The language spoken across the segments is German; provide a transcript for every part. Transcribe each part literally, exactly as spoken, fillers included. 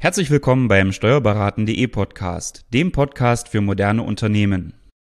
Herzlich willkommen beim Steuerberaten punkt de Podcast, dem Podcast für moderne Unternehmen.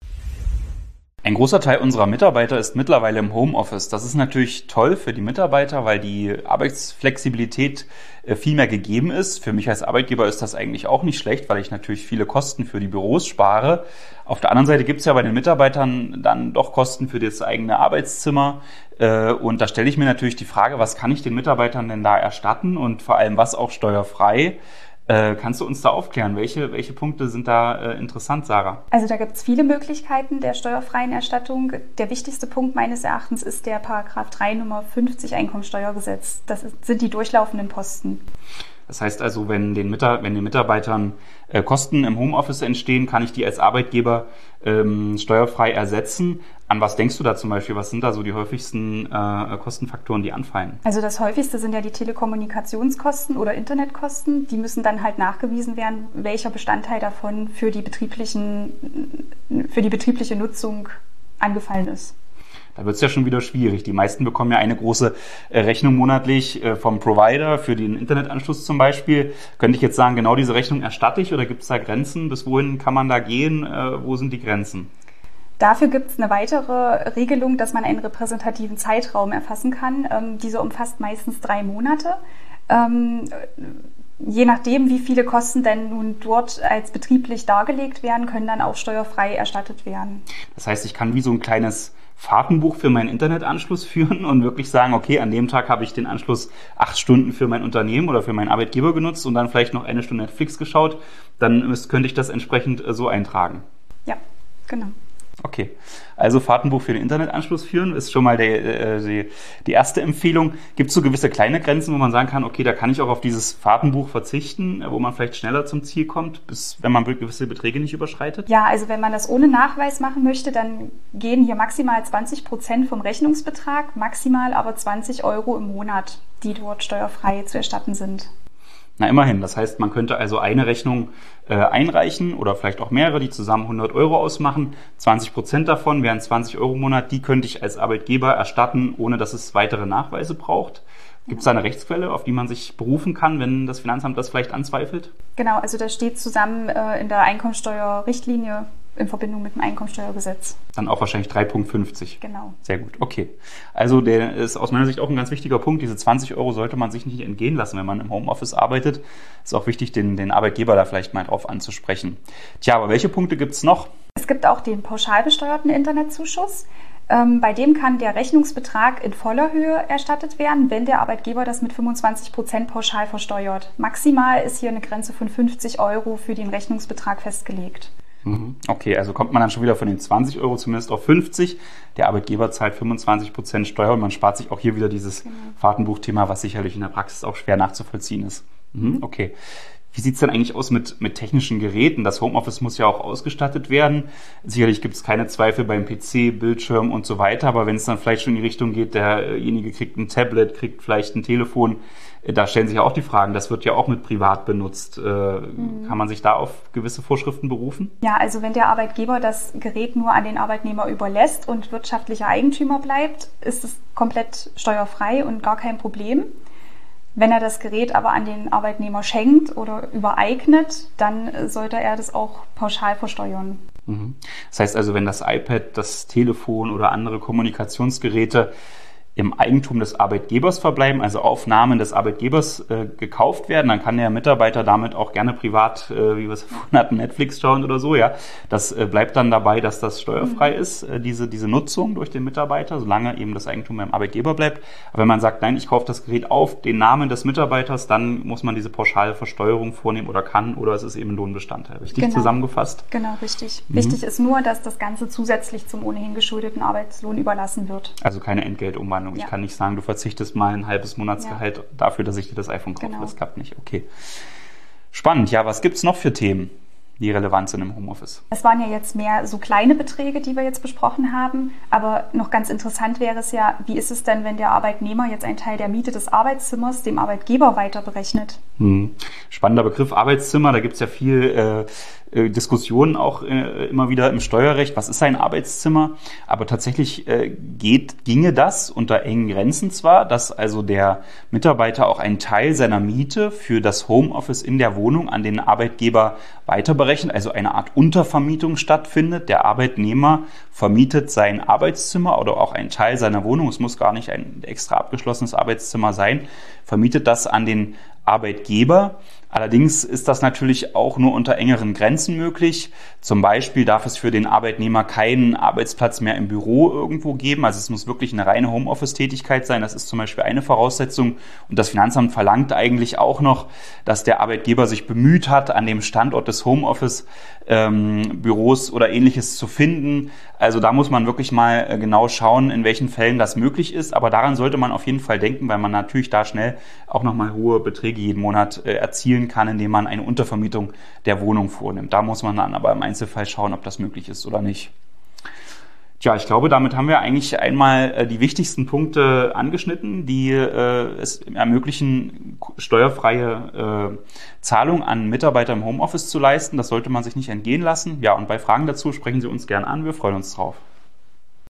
Ein großer Teil unserer Mitarbeiter ist mittlerweile im Homeoffice. Das ist natürlich toll für die Mitarbeiter, weil die Arbeitsflexibilität viel mehr gegeben ist. Für mich als Arbeitgeber ist das eigentlich auch nicht schlecht, weil ich natürlich viele Kosten für die Büros spare. Auf der anderen Seite gibt es ja bei den Mitarbeitern dann doch Kosten für das eigene Arbeitszimmer. Und da stelle ich mir natürlich die Frage, was kann ich den Mitarbeitern denn da erstatten und vor allem was auch steuerfrei? Äh, kannst du uns da aufklären? Welche, welche Punkte sind da äh, interessant, Sarah? Also da gibt es viele Möglichkeiten der steuerfreien Erstattung. Der wichtigste Punkt meines Erachtens ist der Paragraph drei Nummer fünfzig Einkommensteuergesetz. Das ist, sind die durchlaufenden Posten. Das heißt also, wenn den, Mitar- wenn den Mitarbeitern äh, Kosten im Homeoffice entstehen, kann ich die als Arbeitgeber ähm, steuerfrei ersetzen. An was denkst du da zum Beispiel? Was sind da so die häufigsten äh, Kostenfaktoren, die anfallen? Also das häufigste sind ja die Telekommunikationskosten oder Internetkosten. Die müssen dann halt nachgewiesen werden, welcher Bestandteil davon für die betrieblichen, für die betriebliche Nutzung angefallen ist. Da wird es ja schon wieder schwierig. Die meisten bekommen ja eine große äh, Rechnung monatlich äh, vom Provider für den Internetanschluss zum Beispiel. Könnte ich jetzt sagen, genau diese Rechnung erstatte ich oder gibt es da Grenzen? Bis wohin kann man da gehen? Äh, wo sind die Grenzen? Dafür gibt es eine weitere Regelung, dass man einen repräsentativen Zeitraum erfassen kann. Ähm, diese umfasst meistens drei Monate. Ähm, je nachdem, wie viele Kosten denn nun dort als betrieblich dargelegt werden, können dann auch steuerfrei erstattet werden. Das heißt, ich kann wie so ein kleines Fahrtenbuch für meinen Internetanschluss führen und wirklich sagen, okay, an dem Tag habe ich den Anschluss acht Stunden für mein Unternehmen oder für meinen Arbeitgeber genutzt und dann vielleicht noch eine Stunde Netflix geschaut, dann könnte ich das entsprechend so eintragen. Ja, genau. Okay, also Fahrtenbuch für den Internetanschluss führen ist schon mal der, äh, die, die erste Empfehlung. Gibt es so gewisse kleine Grenzen, wo man sagen kann, okay, da kann ich auch auf dieses Fahrtenbuch verzichten, wo man vielleicht schneller zum Ziel kommt, bis, wenn man gewisse Beträge nicht überschreitet? Ja, also wenn man das ohne Nachweis machen möchte, dann gehen hier maximal zwanzig Prozent vom Rechnungsbetrag, maximal aber zwanzig Euro im Monat, die dort steuerfrei zu erstatten sind. Na, immerhin. Das heißt, man könnte also eine Rechnung äh, einreichen oder vielleicht auch mehrere, die zusammen hundert Euro ausmachen. zwanzig Prozent davon wären zwanzig Euro im Monat. Die könnte ich als Arbeitgeber erstatten, ohne dass es weitere Nachweise braucht. Gibt es da eine Rechtsquelle, auf die man sich berufen kann, wenn das Finanzamt das vielleicht anzweifelt? Genau, also das steht zusammen äh, in der Einkommensteuerrichtlinie in Verbindung mit dem Einkommensteuergesetz. Dann auch wahrscheinlich drei Punkt fünfzig. Genau. Sehr gut, okay. Also der ist aus meiner Sicht auch ein ganz wichtiger Punkt. Diese zwanzig Euro sollte man sich nicht entgehen lassen, wenn man im Homeoffice arbeitet. Ist auch wichtig, den, den Arbeitgeber da vielleicht mal drauf anzusprechen. Tja, aber welche Punkte gibt es noch? Es gibt auch den pauschal besteuerten Internetzuschuss. Ähm, bei dem kann der Rechnungsbetrag in voller Höhe erstattet werden, wenn der Arbeitgeber das mit fünfundzwanzig Prozent pauschal versteuert. Maximal ist hier eine Grenze von fünfzig Euro für den Rechnungsbetrag festgelegt. Okay, also kommt man dann schon wieder von den zwanzig Euro zumindest auf fünfzig. Der Arbeitgeber zahlt fünfundzwanzig Prozent Steuer und man spart sich auch hier wieder dieses genau. Fahrtenbuchthema, was sicherlich in der Praxis auch schwer nachzuvollziehen ist. Mhm, okay. Wie sieht es denn eigentlich aus mit, mit technischen Geräten? Das Homeoffice muss ja auch ausgestattet werden. Sicherlich gibt es keine Zweifel beim P C, Bildschirm und so weiter, aber wenn es dann vielleicht schon in die Richtung geht, derjenige kriegt ein Tablet, kriegt vielleicht ein Telefon, da stellen sich ja auch die Fragen, das wird ja auch mit privat benutzt. Mhm. Kann man sich da auf gewisse Vorschriften berufen? Ja, also wenn der Arbeitgeber das Gerät nur an den Arbeitnehmer überlässt und wirtschaftlicher Eigentümer bleibt, ist es komplett steuerfrei und gar kein Problem. Wenn er das Gerät aber an den Arbeitnehmer schenkt oder übereignet, dann sollte er das auch pauschal versteuern. Mhm. Das heißt also, wenn das iPad, das Telefon oder andere Kommunikationsgeräte im Eigentum des Arbeitgebers verbleiben, also auf Namen des Arbeitgebers äh, gekauft werden, dann kann der Mitarbeiter damit auch gerne privat, äh, wie wir es vorhin hatten, Netflix schauen oder so, ja. Das äh, bleibt dann dabei, dass das steuerfrei mhm. ist, äh, diese, diese Nutzung durch den Mitarbeiter, solange eben das Eigentum beim Arbeitgeber bleibt. Aber wenn man sagt, nein, ich kaufe das Gerät auf den Namen des Mitarbeiters, dann muss man diese pauschale Versteuerung vornehmen oder kann, oder es ist eben Lohnbestandteil. Richtig genau. zusammengefasst? Genau, richtig. Mhm. Wichtig ist nur, dass das Ganze zusätzlich zum ohnehin geschuldeten Arbeitslohn überlassen wird. Also keine Entgeltumwandlung. Ich ja. kann nicht sagen, du verzichtest mal ein halbes Monatsgehalt ja. dafür, dass ich dir das iPhone kaufe. Genau. Das klappt nicht. Okay. Spannend. Ja, was gibt's noch für Themen? die relevant sind im Homeoffice. Es waren ja jetzt mehr so kleine Beträge, die wir jetzt besprochen haben, aber noch ganz interessant wäre es ja, wie ist es denn, wenn der Arbeitnehmer jetzt einen Teil der Miete des Arbeitszimmers dem Arbeitgeber weiter berechnet? Hm. Spannender Begriff Arbeitszimmer, da gibt es ja viel äh, äh, Diskussionen auch äh, immer wieder im Steuerrecht, was ist ein Arbeitszimmer? Aber tatsächlich äh, geht, ginge das unter engen Grenzen zwar, dass also der Mitarbeiter auch einen Teil seiner Miete für das Homeoffice in der Wohnung an den Arbeitgeber weiter berechnet, also eine Art Untervermietung stattfindet. Der Arbeitnehmer vermietet sein Arbeitszimmer oder auch einen Teil seiner Wohnung, es muss gar nicht ein extra abgeschlossenes Arbeitszimmer sein, vermietet das an den Arbeitgeber. Allerdings ist das natürlich auch nur unter engeren Grenzen möglich. Zum Beispiel darf es für den Arbeitnehmer keinen Arbeitsplatz mehr im Büro irgendwo geben. Also es muss wirklich eine reine Homeoffice-Tätigkeit sein. Das ist zum Beispiel eine Voraussetzung. Und das Finanzamt verlangt eigentlich auch noch, dass der Arbeitgeber sich bemüht hat, an dem Standort des Homeoffice-Büros oder Ähnliches zu finden. Also da muss man wirklich mal genau schauen, in welchen Fällen das möglich ist. Aber daran sollte man auf jeden Fall denken, weil man natürlich da schnell auch nochmal hohe Beträge jeden Monat äh, erzielen kann, indem man eine Untervermietung der Wohnung vornimmt. Da muss man dann aber im Einzelfall schauen, ob das möglich ist oder nicht. Tja, ich glaube, damit haben wir eigentlich einmal äh, die wichtigsten Punkte angeschnitten, die äh, es ermöglichen, steuerfreie äh, Zahlung an Mitarbeiter im Homeoffice zu leisten. Das sollte man sich nicht entgehen lassen. Ja, und bei Fragen dazu sprechen Sie uns gern an. Wir freuen uns drauf.